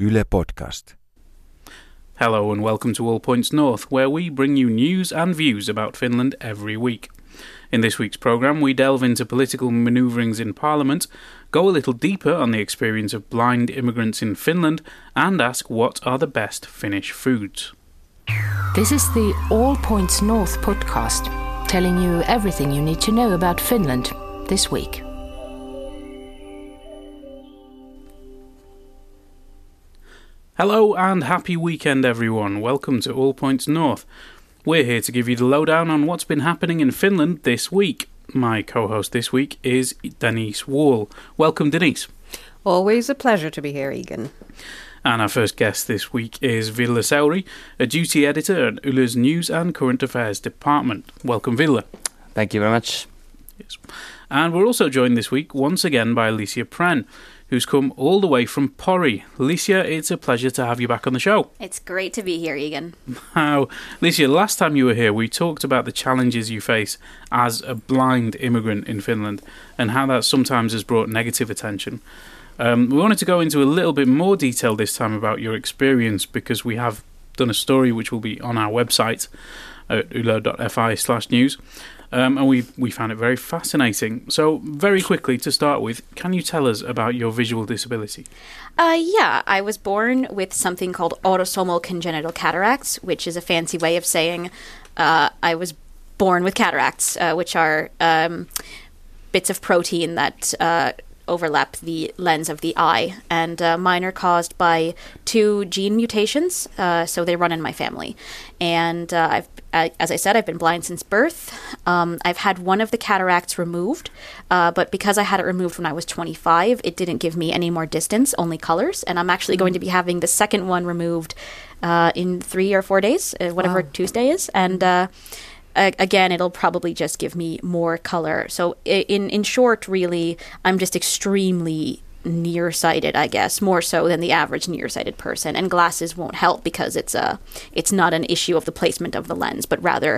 Yle Podcast. Hello and welcome to All Points North, where we bring you news and views about Finland every week. In this week's programme, we delve into political manoeuvrings in Parliament, go a little deeper on the experience of blind immigrants in Finland, and ask what are the best Finnish foods. This is the All Points North podcast, telling you everything you need to know about Finland this week. Hello and happy weekend everyone, welcome to All Points North. We're here to give you the lowdown on what's been happening in Finland this week. My co-host this week is Denise Wall. Welcome, Denise. Always a pleasure to be here, Egan. And our first guest this week is Ville Seuri, a duty editor at Yle's News and Current Affairs Department. Welcome, Ville. Thank you very much. Yes. And we're also joined this week once again by Alicia Pren, who's come all the way from Pori. Alicia, it's a pleasure to have you back on the show. It's great to be here, Egan. Now, Alicia, last time you were here, we talked about the challenges you face as a blind immigrant in Finland and how that sometimes has brought negative attention. We wanted to go into a little bit more detail this time about your experience because we have done a story which will be on our website at yle.fi/news. And we found it very fascinating. So, very quickly to start with, can you tell us about your visual disability? Yeah, I was born with something called autosomal congenital cataracts, which is a fancy way of saying I was born with cataracts, which are bits of protein that overlap the lens of the eye. And mine are caused by 2 gene mutations, so they run in my family. And as I said, I've been blind since birth. I've had one of the cataracts removed, but because I had it removed when I was 25, it didn't give me any more distance, only colors. And I'm actually going to be having the second one removed in 3 or 4 days, whatever Tuesday is. And again, it'll probably just give me more color. So in short, really, I'm just extremely nearsighted, I guess, more so than the average nearsighted person. And glasses won't help because it's not an issue of the placement of the lens, but rather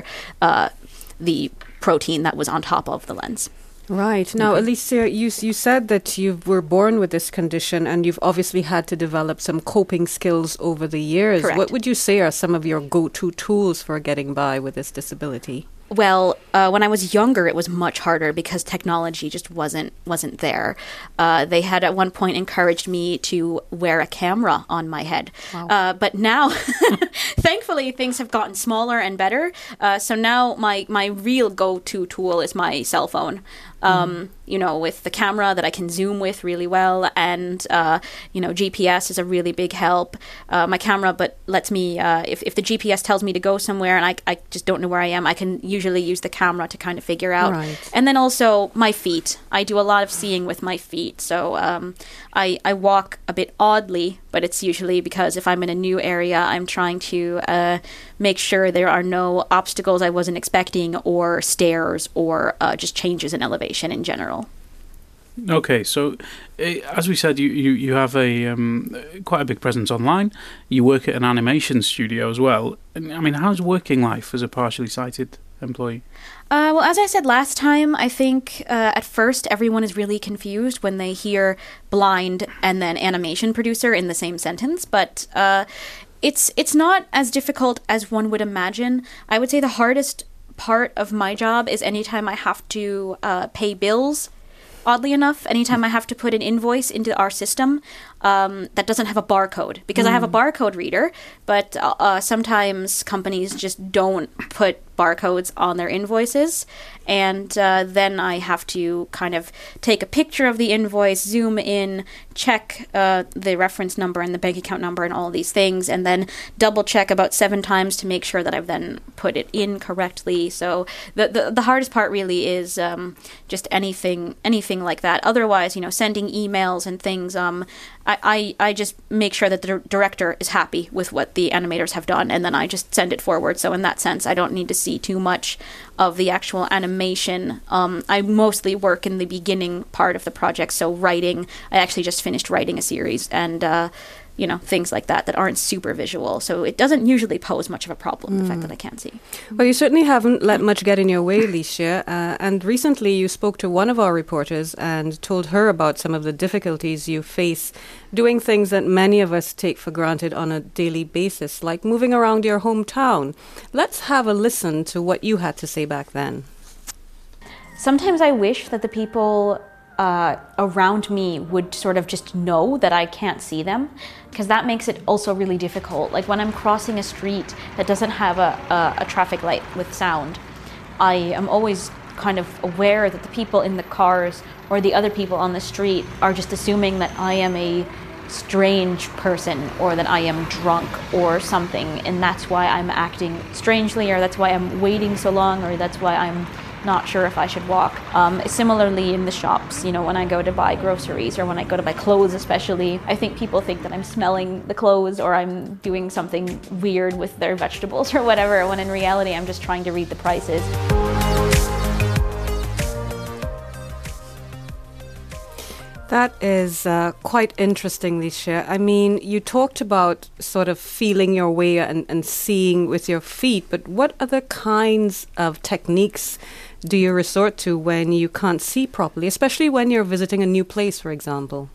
the protein that was on top of the lens. Right. Now, Alicia, you said that you were born with this condition and you've obviously had to develop some coping skills over the years. Correct. What would you say are some of your go-to tools for getting by with this disability? Well, when I was younger, it was much harder because technology just wasn't there. They had at one point encouraged me to wear a camera on my head. Wow. But now, thankfully, things have gotten smaller and better. So now my real go-to tool is my cell phone. With the camera that I can zoom with really well. And, GPS is a really big help. My camera, but lets me, if the GPS tells me to go somewhere and I just don't know where I am, I can usually use the camera to kind of figure out. Right. And then also my feet. I do a lot of seeing with my feet. So I walk a bit oddly, but it's usually because if I'm in a new area, I'm trying to make sure there are no obstacles I wasn't expecting or stairs or just changes in elevation in general. Okay, so as we said, you have quite a big presence online. You work at an animation studio as well. I mean, how's working life as a partially sighted employee? Well, as I said last time, I think at first everyone is really confused when they hear blind and then animation producer in the same sentence, but it's not as difficult as one would imagine. I would say the hardest part of my job is anytime I have to pay bills. Oddly enough, anytime I have to put an invoice into our system that doesn't have a barcode, because I have a barcode reader, but sometimes companies just don't put barcodes on their invoices, and then I have to kind of take a picture of the invoice, zoom in, check the reference number and the bank account number and all these things, and then double check about 7 times to make sure that I've then put it in correctly. So the hardest part really is just anything like that. Otherwise, sending emails and things, I just make sure that the director is happy with what the animators have done, and then I just send it forward. So in that sense, I don't need to see too much of the actual animation. I mostly work in the beginning part of the project, so writing. I actually just finished writing a series, and things like that aren't super visual. So it doesn't usually pose much of a problem, the fact that I can't see. Well, you certainly haven't let much get in your way, Licia. And recently you spoke to one of our reporters and told her about some of the difficulties you face doing things that many of us take for granted on a daily basis, like moving around your hometown. Let's have a listen to what you had to say back then. Sometimes I wish that the people around me would sort of just know that I can't see them, because that makes it also really difficult. Like when I'm crossing a street that doesn't have a traffic light with sound, I am always kind of aware that the people in the cars or the other people on the street are just assuming that I am a strange person or that I am drunk or something, and that's why I'm acting strangely, or that's why I'm waiting so long, or that's why I'm not sure if I should walk. Similarly in the shops, when I go to buy groceries or when I go to buy clothes especially, I think people think that I'm smelling the clothes or I'm doing something weird with their vegetables or whatever, when in reality I'm just trying to read the prices. That is quite interesting, Licia. I mean, you talked about sort of feeling your way and seeing with your feet, but what other kinds of techniques do you resort to when you can't see properly, especially when you're visiting a new place, for example?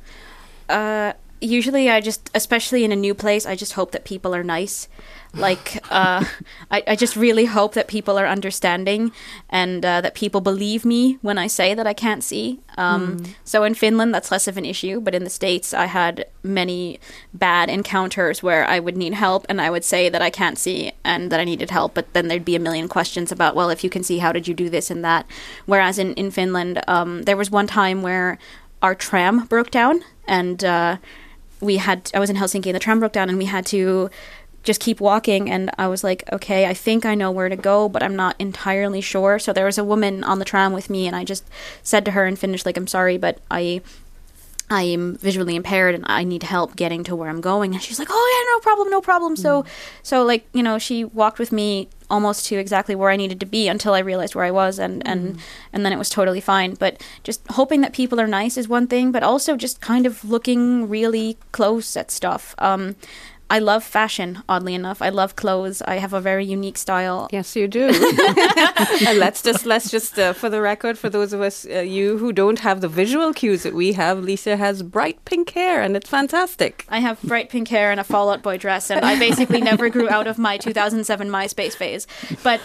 Usually especially in a new place, I just hope that people are nice. Like, I just really hope that people are understanding and that people believe me when I say that I can't see. So in Finland, that's less of an issue. But in the States, I had many bad encounters where I would need help and I would say that I can't see and that I needed help. But then there'd be a million questions about, well, if you can see, how did you do this and that? Whereas in Finland, there was one time where our tram broke down and I was in Helsinki and the tram broke down and we had to just keep walking, and I was like, okay, I think I know where to go, but I'm not entirely sure. So there was a woman on the tram with me and I just said to her in Finnish, like, I'm sorry, but I am visually impaired and I need help getting to where I'm going. And she's like, oh yeah, no problem. So like, she walked with me almost to exactly where I needed to be until I realized where I was, and then it was totally fine. But just hoping that people are nice is one thing, but also just kind of looking really close at stuff. I love fashion, oddly enough. I love clothes. I have a very unique style. Yes, you do. And let's just for the record, for those of us, you who don't have the visual cues that we have, Licia has bright pink hair and it's fantastic. I have bright pink hair and a Fall Out Boy dress, and I basically never grew out of my 2007 MySpace phase. But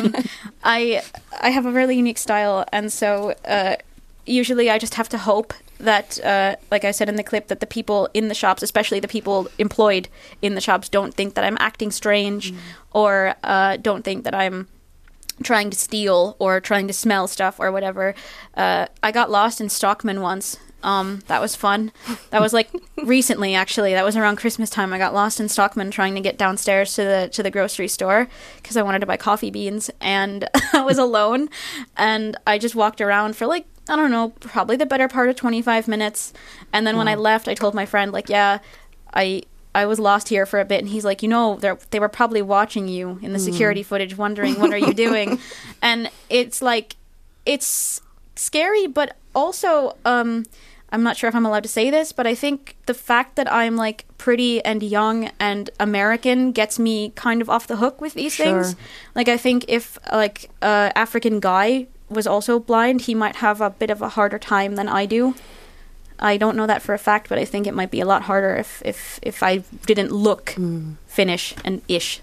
I have a really unique style, and so usually I just have to hope that, like I said in the clip, that the people in the shops, especially the people employed in the shops, don't think that I'm acting strange or don't think that I'm trying to steal or trying to smell stuff or whatever. I got lost in Stockman once. That was fun. That was like recently, actually. That was around Christmas time. I got lost in Stockman trying to get downstairs to the grocery store because I wanted to buy coffee beans, and I was alone, and I just walked around for like, I don't know, probably the better part of 25 minutes. And then when I left, I told my friend, like, yeah, I was lost here for a bit. And he's like, they were probably watching you in the security footage, wondering, what are you doing? And it's like, it's scary, but also, I'm not sure if I'm allowed to say this, but I think the fact that I'm like pretty and young and American gets me kind of off the hook with these things. Like, I think if like African guy was also blind, he might have a bit of a harder time than I do. I don't know that for a fact, but I think it might be a lot harder if I didn't look Finnish and ish.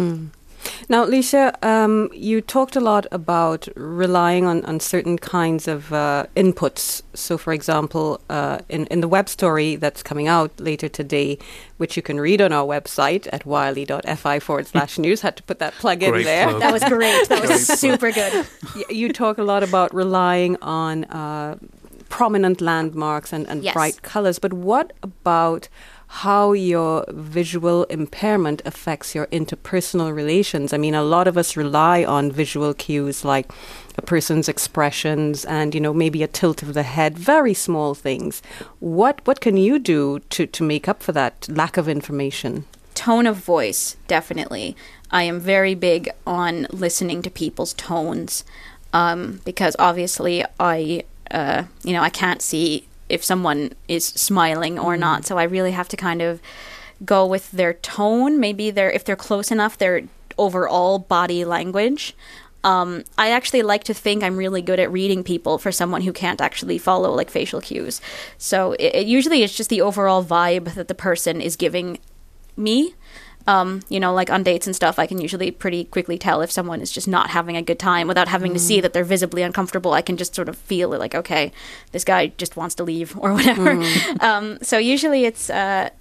Now, Licia, you talked a lot about relying on certain kinds of inputs. So, for example, in the web story that's coming out later today, which you can read on our website at wiley.fi/news, had to put that plug in there. That was great. That was super good. You talk a lot about relying on prominent landmarks and yes. bright colors. But what about how your visual impairment affects your interpersonal relations? I mean, a lot of us rely on visual cues like a person's expressions and, maybe a tilt of the head, very small things. What can you do to make up for that lack of information? Tone of voice, definitely. I am very big on listening to people's tones because obviously I can't see if someone is smiling or not. So I really have to kind of go with their tone, maybe if they're close enough, their overall body language. I actually like to think I'm really good at reading people for someone who can't actually follow like facial cues. So it usually it's just the overall vibe that the person is giving me. Like on dates and stuff, I can usually pretty quickly tell if someone is just not having a good time without having to see that they're visibly uncomfortable. I can just sort of feel it, like, okay, this guy just wants to leave or whatever. So usually it's,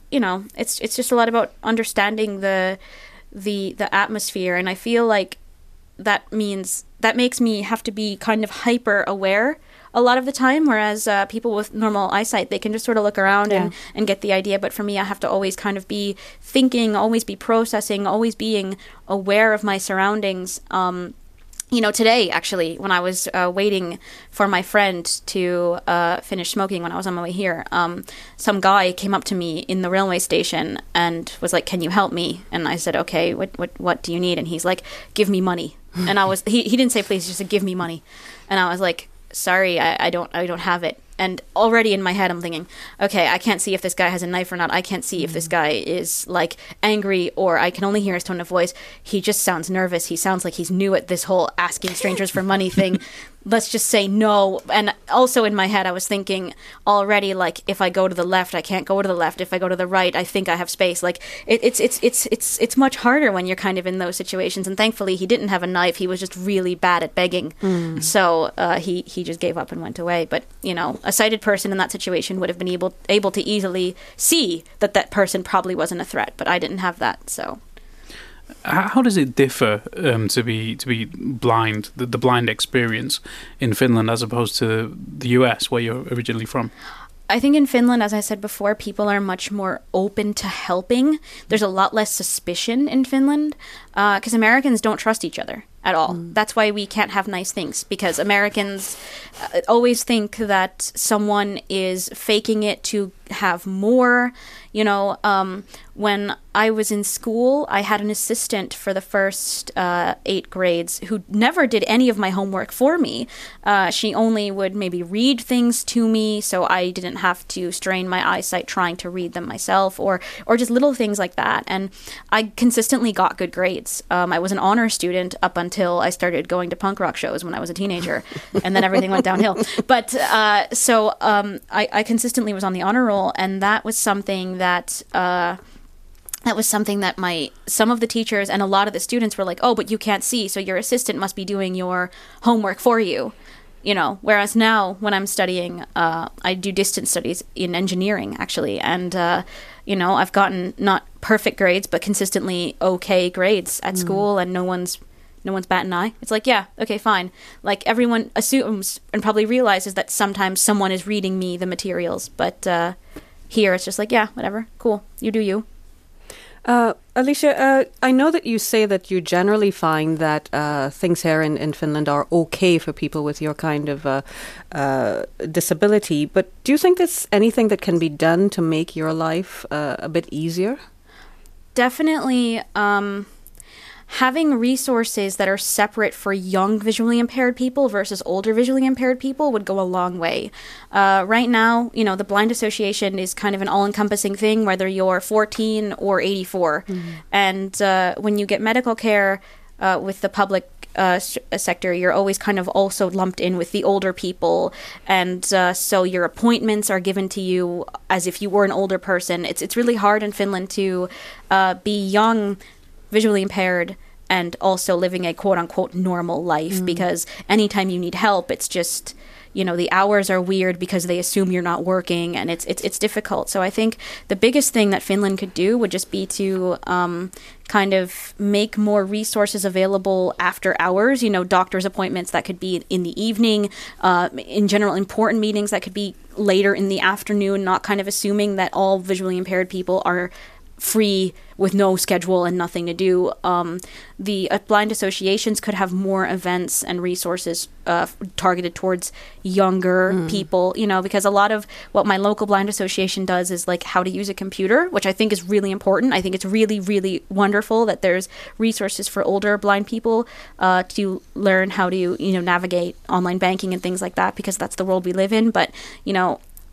it's just a lot about understanding the atmosphere. And I feel like that makes me have to be kind of hyper aware a lot of the time, whereas people with normal eyesight, they can just sort of look around and get the idea. But for me, I have to always kind of be thinking, always be processing, always being aware of my surroundings. Today, actually, when I was waiting for my friend to finish smoking when I was on my way here, some guy came up to me in the railway station and was like, "Can you help me?" And I said, "Okay, what do you need?" And he's like, "Give me money." And he didn't say please, he just said, "Give me money." And I was like, "Sorry, I don't have it." And already in my head, I'm thinking, okay, I can't see if this guy has a knife or not. I can't see if this guy is like angry, or I can only hear his tone of voice. He just sounds nervous. He sounds like he's new at this whole asking strangers for money thing. Let's just say no. And also in my head, I was thinking already, like, if I go to the left, I can't go to the left. If I go to the right, I think I have space. Like, it's much harder when you're kind of in those situations. And thankfully, he didn't have a knife. He was just really bad at begging. So he just gave up and went away. But, a sighted person in that situation would have been able to easily see that person probably wasn't a threat. But I didn't have that, so... How does it differ to be blind, the blind experience in Finland as opposed to the US, where you're originally from? I think in Finland, as I said before, people are much more open to helping. There's a lot less suspicion in Finland because Americans don't trust each other at all. That's why we can't have nice things, because Americans always think that someone is faking it to have more. When I was in school, I had an assistant for the first 8 grades who never did any of my homework for me. She only would maybe read things to me, so I didn't have to strain my eyesight trying to read them myself, or just little things like that. And I consistently got good grades. I was an honor student up until I started going to punk rock shows when I was a teenager, and then everything went downhill. But I consistently was on the honor roll, and that was something that some of the teachers and a lot of the students were like, "Oh, but you can't see, so your assistant must be doing your homework for you." Whereas now when I'm studying, I do distance studies in engineering, actually. And, I've gotten not perfect grades, but consistently okay grades at school, and no one's batting an eye. It's like, yeah, okay, fine. Like, everyone assumes and probably realizes that sometimes someone is reading me the materials, but here it's just like, yeah, whatever, cool, you do you. Alicia, I know that you say that you generally find that things here in Finland are okay for people with your kind of disability, but do you think there's anything that can be done to make your life a bit easier? Definitely. Having resources that are separate for young visually impaired people versus older visually impaired people would go a long way. Right now, the Blind Association is kind of an all-encompassing thing, whether you're 14 or 84. And when you get medical care with the public sector, you're always kind of also lumped in with the older people. And so your appointments are given to you as if you were an older person. It's really hard in Finland to be young, visually impaired, and also living a quote-unquote normal life, because anytime you need help, it's just, the hours are weird because they assume you're not working, and it's difficult. So I think the biggest thing that Finland could do would just be to kind of make more resources available after hours, doctor's appointments that could be in the evening, in general, important meetings that could be later in the afternoon, not kind of assuming that all visually impaired people are free with no schedule and nothing to do. The blind associations could have more events and resources targeted towards younger people, because a lot of what my local blind association does is like how to use a computer, which I think is really important. I think it's really, really wonderful that there's resources for older blind people to learn how to, navigate online banking and things like that, because that's the world we live in. But,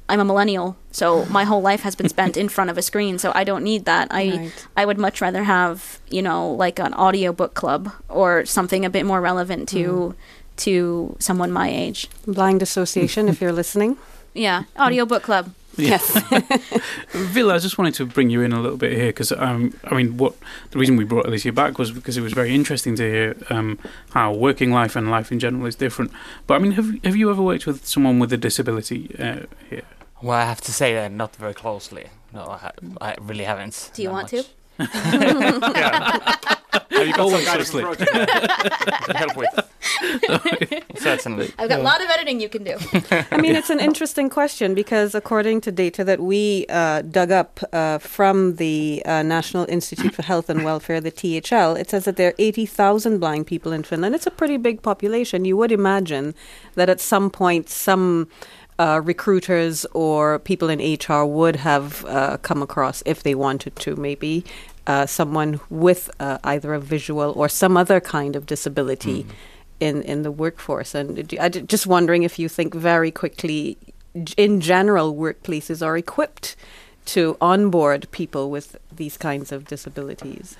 I'm a millennial, so my whole life has been spent in front of a screen, so I don't need that. I would much rather have, you know, like an audiobook club or something a bit more relevant to someone my age. Blind Association, if you're listening. Yeah, audiobook club. Yes. Villa, I just wanted to bring you in a little bit here because, I mean, the reason we brought Alicia back was because it was very interesting to hear how working life and life in general is different. But, I mean, have you ever worked with someone with a disability here? Well, I have to say that not very closely. No, I really haven't. Do you want to? Have you got some kind of project to help with? Certainly. I've got a lot of editing you can do. I mean, it's an interesting question because according to data that we dug up from the National Institute for Health and Welfare, the THL, it says that there are 80,000 blind people in Finland. It's a pretty big population. You would imagine that at some point some recruiters or people in HR would have come across, if they wanted to, maybe someone with either a visual or some other kind of disability in the workforce. And just wondering if you think very quickly, in general, workplaces are equipped to onboard people with these kinds of disabilities.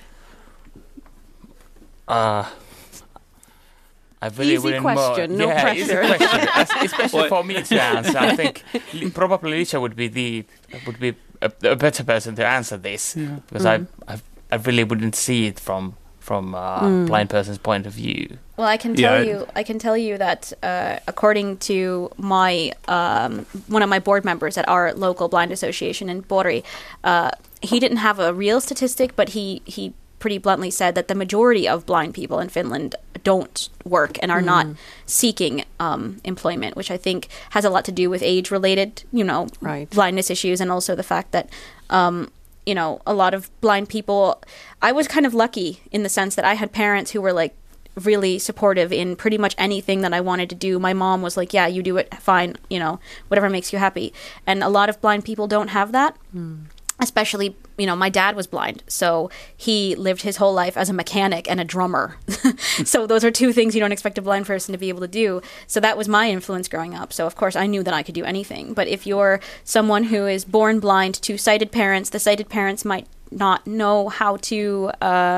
I really easy question, no pressure. Easy question, especially for me to answer. I think probably Licia would be a better person to answer this because I really wouldn't see it from blind person's point of view. Well, I can tell you that according to my one of my board members at our local blind association in Pori, he didn't have a real statistic, but he pretty bluntly said that the majority of blind people in Finland don't work and are not seeking employment, which I think has a lot to do with age-related, blindness issues, and also the fact that, a lot of blind people. I was kind of lucky in the sense that I had parents who were like really supportive in pretty much anything that I wanted to do. My mom was like, "Yeah, you do it, fine, whatever makes you happy." And a lot of blind people don't have that. Especially, my dad was blind, so he lived his whole life as a mechanic and a drummer. So those are two things you don't expect a blind person to be able to do. So that was my influence growing up. So, of course, I knew that I could do anything. But if you're someone who is born blind to sighted parents, the sighted parents might not know how to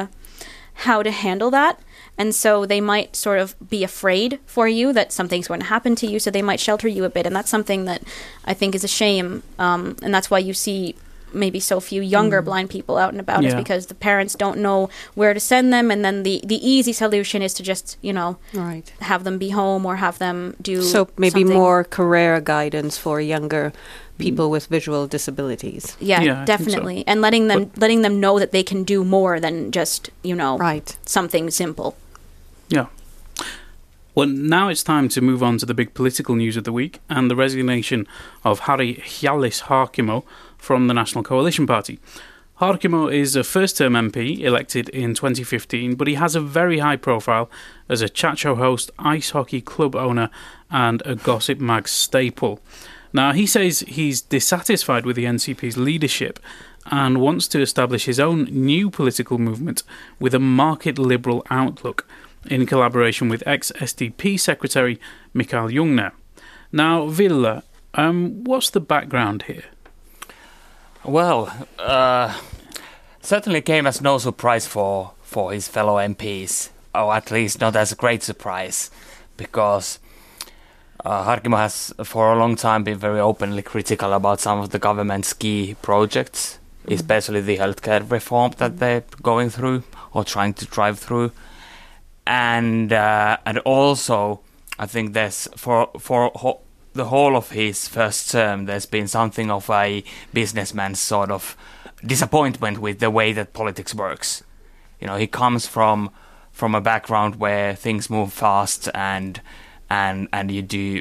handle that. And so they might sort of be afraid for you that something's going to happen to you, so they might shelter you a bit. And that's something that I think is a shame. And that's why you see maybe so few younger blind people out and about is because the parents don't know where to send them, and then the easy solution is to just have them be home or have them do maybe something. more career guidance for younger people with visual disabilities. Yeah, definitely. So. And letting them know that they can do more than just something simple. Yeah. Well, now it's time to move on to the big political news of the week and the resignation of Harri Hjallis-Harkimo from the National Coalition Party. Harkimo is a first-term MP elected in 2015, but he has a very high profile as a chat show host, ice hockey club owner and a Gossip Mag staple. Now, he says he's dissatisfied with the NCP's leadership and wants to establish his own new political movement with a market liberal outlook, in collaboration with ex-SDP Secretary Mikael Jungner. Now, Villa, what's the background here? Well, certainly came as no surprise for his fellow MPs, or at least not as a great surprise, because Harkimo has for a long time been very openly critical about some of the government's key projects, especially the healthcare reform that they're going through or trying to drive through. And also, I think there's for the whole of his first term, there's been something of a businessman's sort of disappointment with the way that politics works. He comes from a background where things move fast, and you do.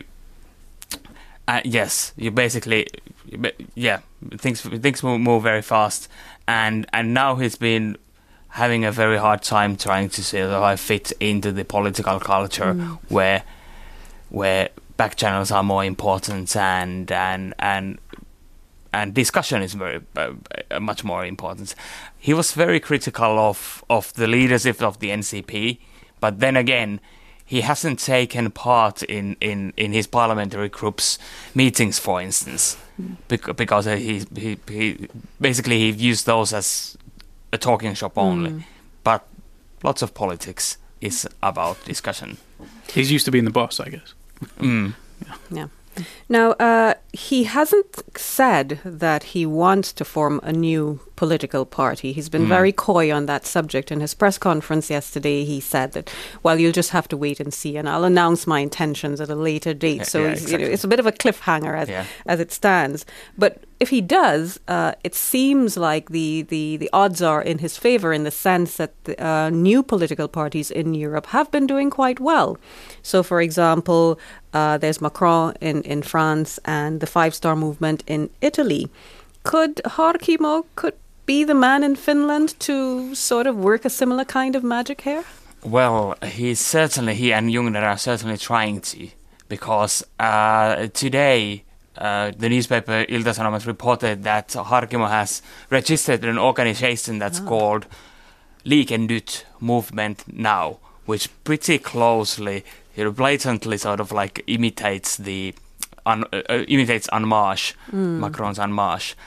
You basically, things move very fast, and now he's been having a very hard time trying to sort of fit into the political culture where back channels are more important and discussion is very much more important. He was very critical of the leadership of the NCP, but then again, he hasn't taken part in his parliamentary group's meetings, for instance, because he basically he used those as a talking shop only. But lots of politics is about discussion. He's used to being the boss, I guess. Yeah. Now, he hasn't said that he wants to form a new political party. He's been very coy on that subject. In his press conference yesterday, he said that, well, you'll just have to wait and see, and I'll announce my intentions at a later date. So exactly. it's a bit of a cliffhanger as it stands. But if he does, it seems like the odds are in his favor, in the sense that the, new political parties in Europe have been doing quite well. So, for example, there's Macron in France and the Five Star Movement in Italy. Could Harkimo be the man in Finland to sort of work a similar kind of magic here? Well, he and Jungner are certainly trying to, because today the newspaper Ilta-Sanomat reported that Harkimo has registered an organization that's called Liike Nyt Movement Now, which pretty closely, blatantly sort of like imitates imitates En Marche, Macron's En Marche.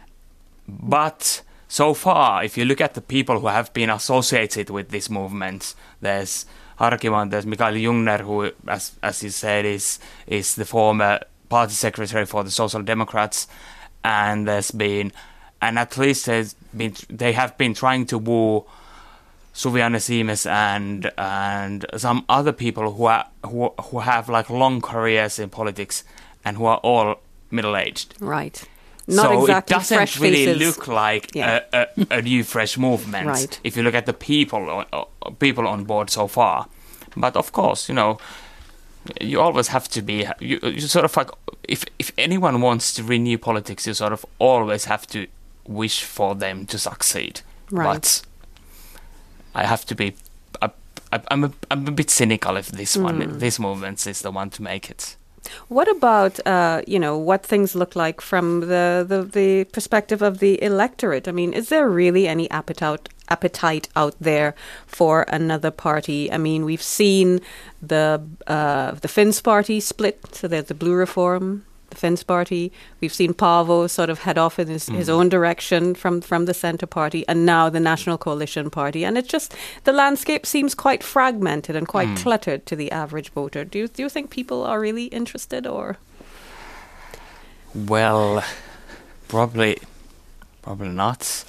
But so far, if you look at the people who have been associated with this movement, there's Harkimo, there's Mikael Jungner, who, as you said, is the former party secretary for the Social Democrats, and at least they have been trying to woo Suvi-Anne Siimes and some other people who have like long careers in politics and who are all middle-aged. Right. Not so exactly it doesn't fresh really faces. look like a new fresh movement, right, if you look at the people on board so far. But of course, you always have to be, you sort of like, if anyone wants to renew politics, you sort of always have to wish for them to succeed. Right. But I have to be, I'm a bit cynical if this movement is the one to make it. What about, what things look like from the perspective of the electorate? I mean, is there really any appetite out there for another party? I mean, we've seen the Finns party split, so there's the Blue Reform, the Finns party. We've seen Paavo sort of head off in his own direction from the Centre Party, and now the National Coalition Party. And it's just, the landscape seems quite fragmented and quite cluttered to the average voter. Do you think people are really interested, or? Well, probably not.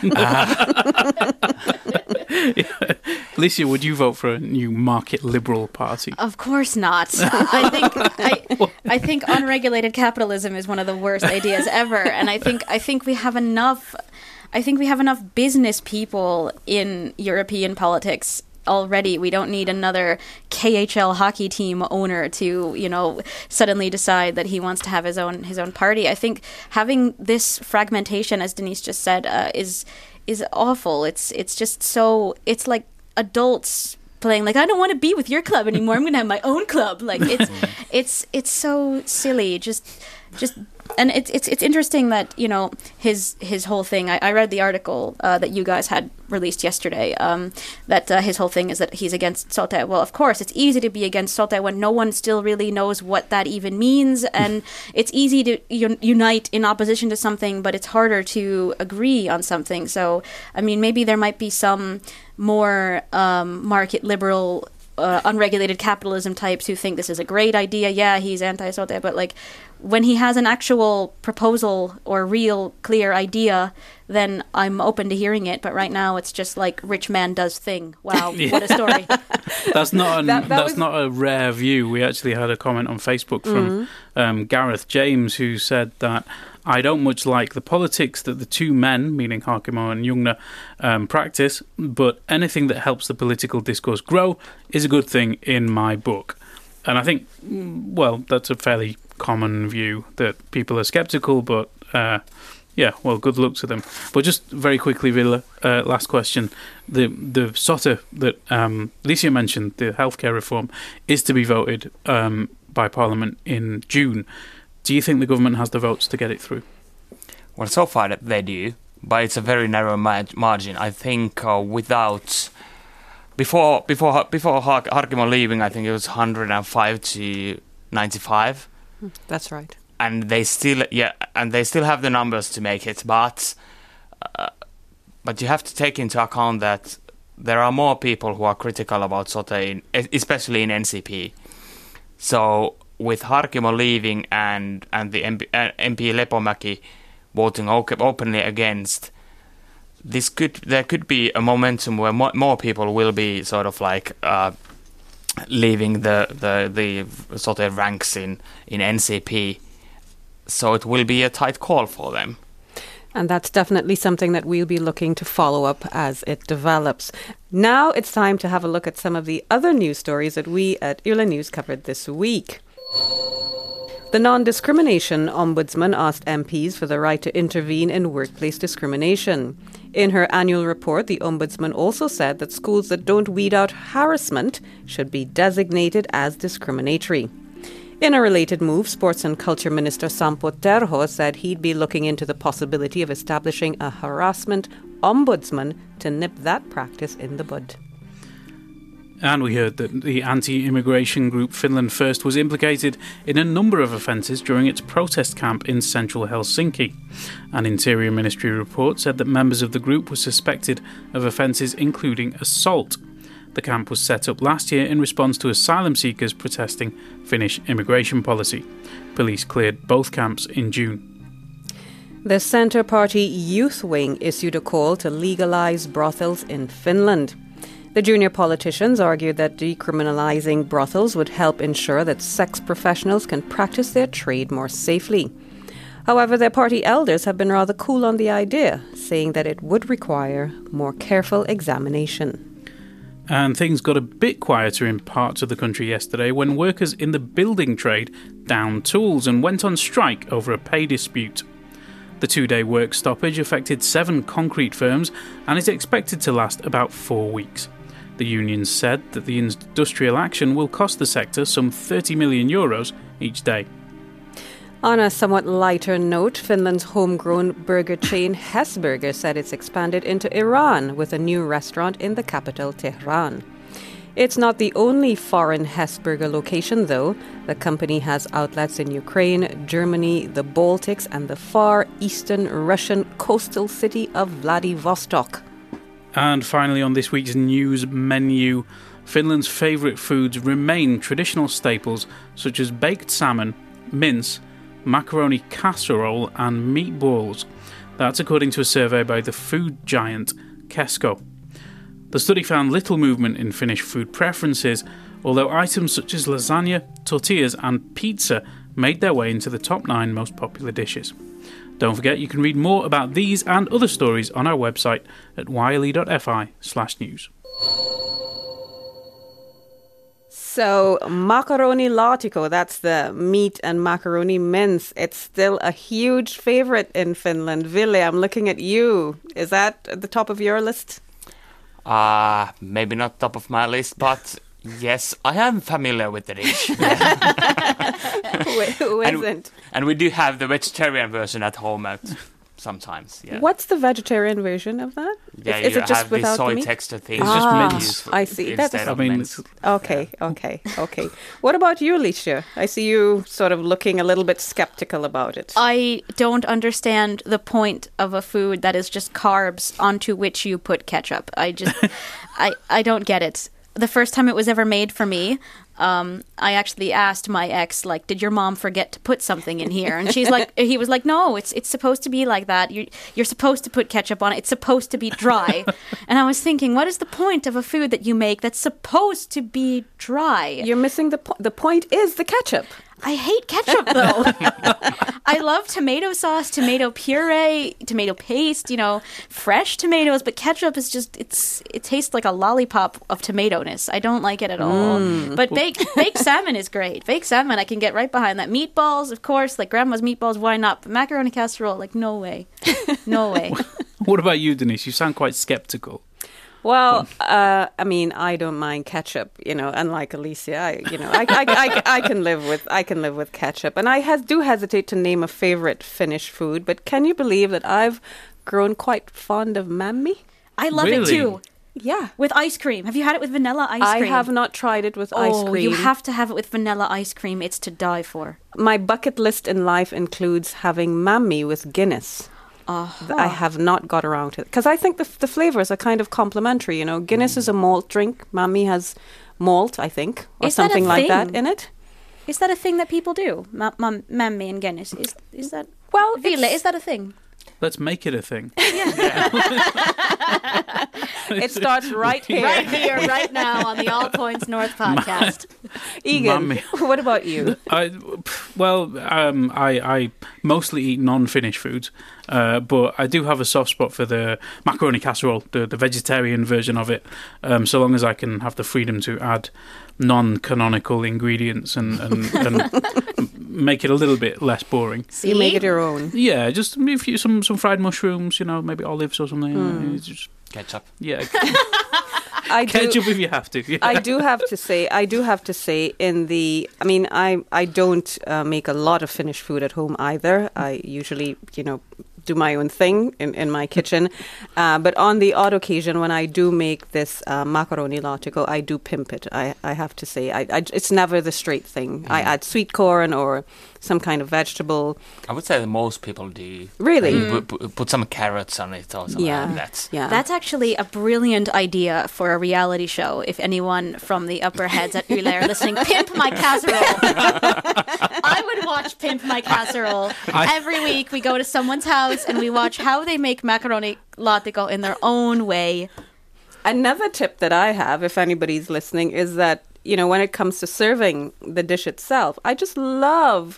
Alicia, would you vote for a new market liberal party? Of course not. I think unregulated capitalism is one of the worst ideas ever, and I think we have enough. I think we have enough business people in European politics already. We don't need another KHL hockey team owner to, suddenly decide that he wants to have his own party. I think having this fragmentation, as Denise just said, is awful. It's just so, it's like adults playing like, I don't want to be with your club anymore. I'm going to have my own club. Like it's so silly. And it's interesting that his whole thing. I read the article that you guys had released yesterday. That his whole thing is that he's against Sote. Well, of course, it's easy to be against Sote when no one still really knows what that even means, and it's easy to unite in opposition to something, but it's harder to agree on something. So, I mean, maybe there might be some more market liberal, unregulated capitalism types who think this is a great idea. Yeah, he's anti-Sote, but like when he has an actual proposal or real clear idea, then I'm open to hearing it. But right now it's just like rich man does thing. Wow, what a story. That's not a rare view. We actually had a comment on Facebook from Gareth James, who said that I don't much like the politics that the two men, meaning Harkimo and Jungner, practice, but anything that helps the political discourse grow is a good thing in my book. And I think, well, that's a fairly common view, that people are sceptical, but good luck to them. But just very quickly, Ville, last question. The SOTE that Alicia mentioned, the healthcare reform, is to be voted by Parliament in June. Do you think the government has the votes to get it through? Well, so far because it's a very narrow margin. I think because before Harkimo leaving, I think it was 105 to 95. That's right. And they still have the numbers to make it, but you have to take into account that there are more people who are critical about Sote, especially in NCP. So with Harkimo leaving and the MP Lepomäki voting openly against, there could be a momentum where more people will be sort of like leaving the Sote ranks in NCP. So it will be a tight call for them. And that's definitely something that we'll be looking to follow up as it develops. Now it's time to have a look at some of the other news stories that we at Yle News covered this week. The Non-Discrimination Ombudsman asked MPs for the right to intervene in workplace discrimination. In her annual report, the Ombudsman also said that schools that don't weed out harassment should be designated as discriminatory. In a related move, Sports and Culture Minister Sampo Terho said he'd be looking into the possibility of establishing a harassment ombudsman to nip that practice in the bud. And we heard that the anti-immigration group Finland First was implicated in a number of offences during its protest camp in central Helsinki. An Interior Ministry report said that members of the group were suspected of offences including assault. The camp was set up last year in response to asylum seekers protesting Finnish immigration policy. Police cleared both camps in June. The Centre Party Youth Wing issued a call to legalise brothels in Finland. The junior politicians argued that decriminalising brothels would help ensure that sex professionals can practice their trade more safely. However, their party elders have been rather cool on the idea, saying that it would require more careful examination. And things got a bit quieter in parts of the country yesterday when workers in the building trade downed tools and went on strike over a pay dispute. The 2-day work stoppage affected 7 concrete firms and is expected to last about 4 weeks. The unions said that the industrial action will cost the sector some €30 million each day. On a somewhat lighter note, Finland's homegrown burger chain Hesburger said it's expanded into Iran with a new restaurant in the capital, Tehran. It's not the only foreign Hesburger location, though. The company has outlets in Ukraine, Germany, the Baltics, and the far eastern Russian coastal city of Vladivostok. And finally, on this week's news menu, Finland's favourite foods remain traditional staples such as baked salmon, mince, macaroni casserole and meatballs. That's according to a survey by the food giant Kesko. The study found little movement in Finnish food preferences, although items such as lasagna, tortillas and pizza made their way into the top 9 most popular dishes. Don't forget you can read more about these and other stories on our website at yle.fi/news. So, macaroni laatiko, that's the meat and macaroni mince. It's still a huge favourite in Finland. Ville, I'm looking at you. Is that at the top of your list? Maybe not top of my list, but yes, I am familiar with the dish. Who isn't? And we do have the vegetarian version at home sometimes. Yeah. What's the vegetarian version of that? Yeah, is you it just have without the soy meat? texture thing. It's just mince. I see. Instead of mince. Okay. What about you, Alicia? I see you sort of looking a little bit skeptical about it. I don't understand the point of a food that is just carbs onto which you put ketchup. I don't get it. The first time it was ever made for me, I actually asked my ex, like, did your mom forget to put something in here? And he was like, no, it's supposed to be like that. You're supposed to put ketchup on it. It's supposed to be dry. And I was thinking, what is the point of a food that you make that's supposed to be dry? You're missing the point is the ketchup. I hate ketchup, though. I love tomato sauce, tomato puree, tomato paste, fresh tomatoes. But ketchup is just, it tastes like a lollipop of tomato-ness. I don't like it at all. But baked salmon is great. Baked salmon, I can get right behind that. Meatballs, of course, like grandma's meatballs, why not? But macaroni casserole, like, no way. No way. What about you, Denise? You sound quite skeptical. Well, I don't mind ketchup, unlike Alicia, I can live with ketchup. And I do hesitate to name a favorite Finnish food, but can you believe that I've grown quite fond of mämmi? I love it too. Yeah. With ice cream. Have you had it with vanilla ice I cream? have not tried it with ice cream. You have to have it with vanilla ice cream. It's to die for. My bucket list in life includes having mammy with Guinness. I have not got around to it because I think the flavors are kind of complementary. You know, Guinness is a malt drink. Mammy has malt, I think, or Is that a something like that thing? in it. Is that a thing that people do? Mammy and Guinness. Is that... Well, Ville, is that a thing? Let's make it a thing. it starts right here. Right here, right now on the All Points North podcast. Egan, Mammy. what about you? I mostly eat non-Finnish foods, but I do have a soft spot for the macaroni casserole, the vegetarian version of it, so long as I can have the freedom to add non-canonical ingredients and make it a little bit less boring. You make it your own. Yeah, just some fried mushrooms, maybe olives or something. Just, Ketchup. yeah, I do. ketchup if you have to. Yeah. I do have to say, I don't make a lot of Finnish food at home either. I usually, do my own thing in my kitchen. But on the odd occasion, when I do make this macaroni latico, I do pimp it. I have to say, it's never the straight thing. I add sweet corn or some kind of vegetable. I would say that most people do. Really? You put some carrots on it or something like that. Yeah. That's actually a brilliant idea for a reality show. If anyone from the upper heads at Yle are listening, Pimp My Casserole. I would watch Pimp My Casserole. Every week we go to someone's house and we watch how they make macaroni latico in their own way. Another tip that I have, if anybody's listening, is that, when it comes to serving the dish itself, I just love,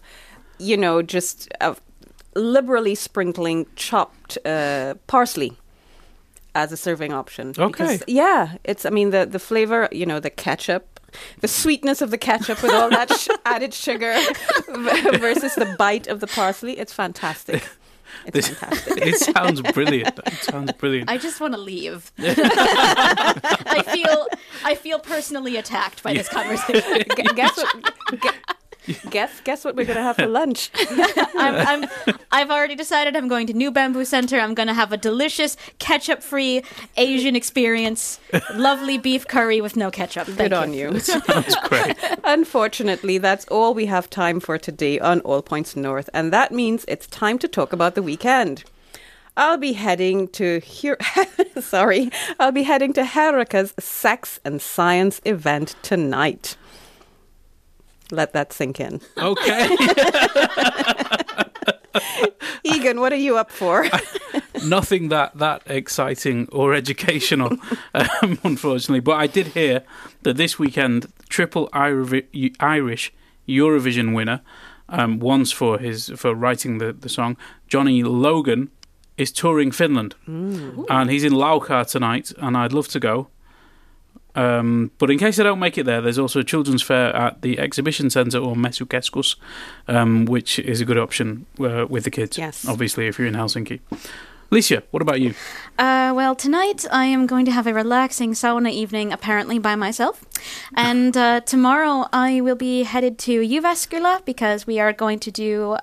liberally sprinkling chopped parsley as a serving option. Okay. Because, the flavor, the ketchup, the sweetness of the ketchup with all that added sugar versus the bite of the parsley, it's fantastic. It's fantastic. It sounds brilliant. I just want to leave. I feel personally attacked by this conversation. Guess what we're going to have for lunch. I've already decided I'm going to New Bamboo Center. I'm going to have a delicious ketchup-free Asian experience. Lovely beef curry with no ketchup. Good on you. Sounds great. Unfortunately, that's all we have time for today on All Points North, and that means it's time to talk about the weekend. I'll be heading to Herika's Sex and Science event tonight. Let that sink in. Okay. Egan, what are you up for? Nothing that exciting or educational, unfortunately. But I did hear that this weekend, triple Irish Eurovision winner, once for writing the song, Johnny Logan, is touring Finland. And he's in Laukaa tonight, and I'd love to go. But in case I don't make it there, there's also a children's fair at the exhibition centre or Messukeskus, which is a good option with the kids, yes. Obviously, if you're in Helsinki. Alicia, what about you? Well, tonight I am going to have a relaxing sauna evening, apparently by myself. And tomorrow I will be headed to Jyväskylä because we are going to do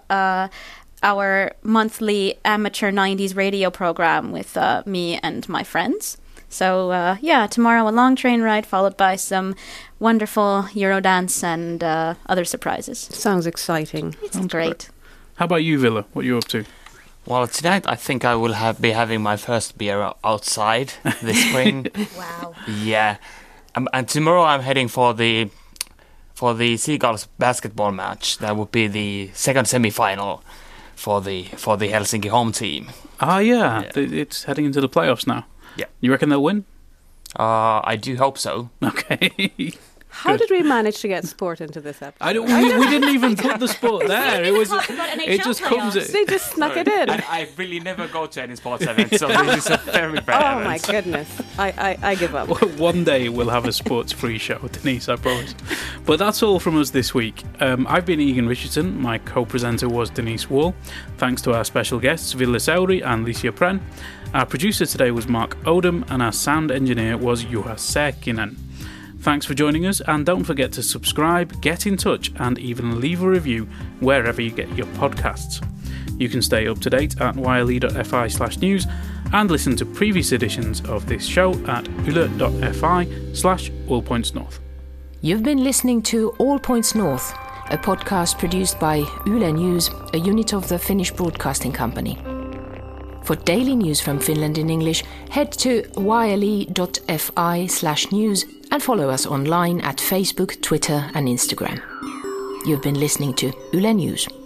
our monthly amateur 90s radio program with me and my friends. So, tomorrow a long train ride followed by some wonderful Eurodance and other surprises. Sounds exciting. It's great. How about you, Villa? What are you up to? Well, tonight I think I will be having my first beer outside this spring. Wow. Yeah. And tomorrow I'm heading for the Seagulls basketball match. That would be the second semi-final for the Helsinki home team. Yeah. It's heading into the playoffs now. Yeah. You reckon they'll win? I do hope so. Okay. How did we manage to get sport into this episode? We didn't even put the sport there. It just comes. They just snuck it in. I really never go to any sports events, so this is a very bad Oh event. my goodness. I give up. One day we'll have a sports-free show, Denise, I promise. But that's all from us this week. I've been Egan Richardson. My co-presenter was Denise Wall. Thanks to our special guests, Ville Sauri and Licia Pren. Our producer today was Mark Odom, and our sound engineer was Juha Säkkinen. Thanks for joining us, and don't forget to subscribe, get in touch, and even leave a review wherever you get your podcasts. You can stay up to date at yle.fi/news and listen to previous editions of this show at yle.fi/allpointsnorth. You've been listening to All Points North, a podcast produced by Yle News, a unit of the Finnish Broadcasting Company. For daily news from Finland in English, head to yle.fi/news and follow us online at Facebook, Twitter and Instagram. You've been listening to Yle News.